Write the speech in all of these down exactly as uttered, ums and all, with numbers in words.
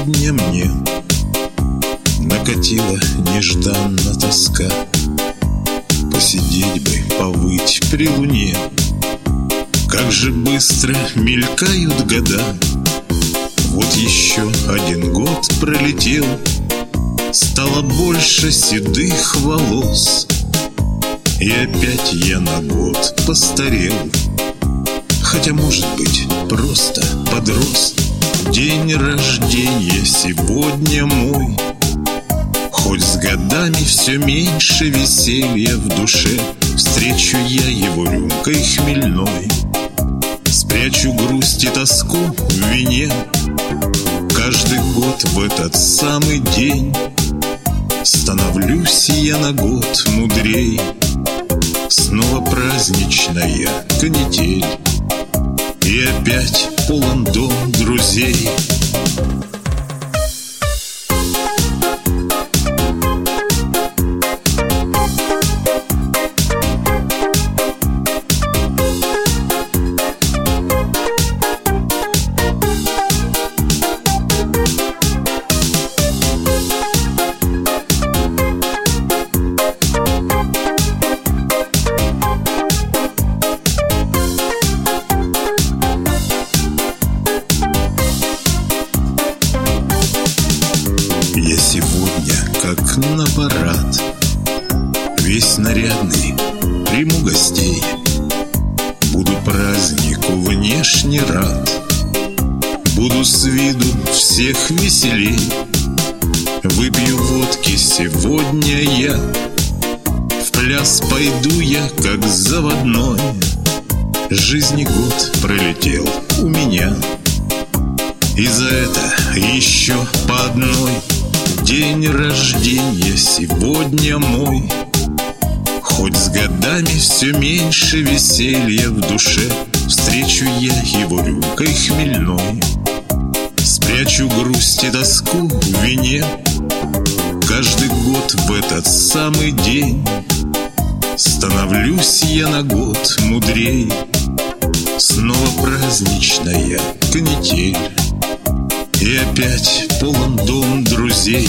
сегодня мне накатила нежданно тоска. Посидеть бы, повыть при луне. Как же быстро мелькают года. Вот еще один год пролетел. Стало больше седых волос, и опять я на год постарел. Хотя, может быть, просто подрос. День рождения сегодня мой. Хоть с годами все меньше веселья в душе, встречу я его рюмкой хмельной. Спрячу грусть и тоску в вине. Каждый год в этот самый день становлюсь я на год мудрей. Снова праздничная канитель, и опять полон дом друзей. Я сегодня, как на парад, весь нарядный, приму гостей. Буду празднику внешне рад, буду с виду всех веселей. Выпью водки сегодня я, в пляс пойду я, как заводной. Жизни год пролетел у меня, и за это еще по одной. День рождения сегодня мой. Хоть с годами все меньше веселья в душе, встречу я его рюмкой хмельной. Спрячу грусть и тоску в вине. Каждый год в этот самый день становлюсь я на год мудрей. Снова праздничная канитель, и опять полон дом друзей.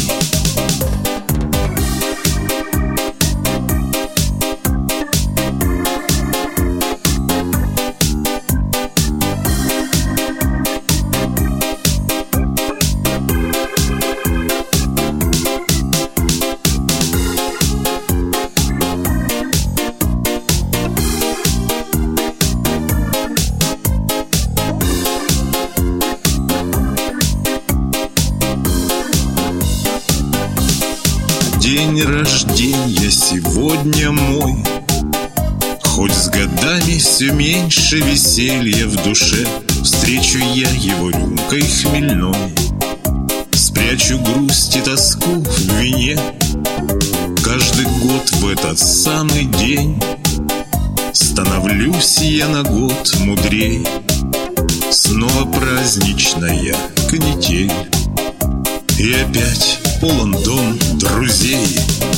День рождения сегодня мой. Хоть с годами все меньше веселья в душе, встречу я его рюмкой хмельной. Спрячу грусть и тоску в вине. Каждый год в этот самый день становлюсь я на год мудрей. Снова праздничная канитель, и опять полон дом друзей.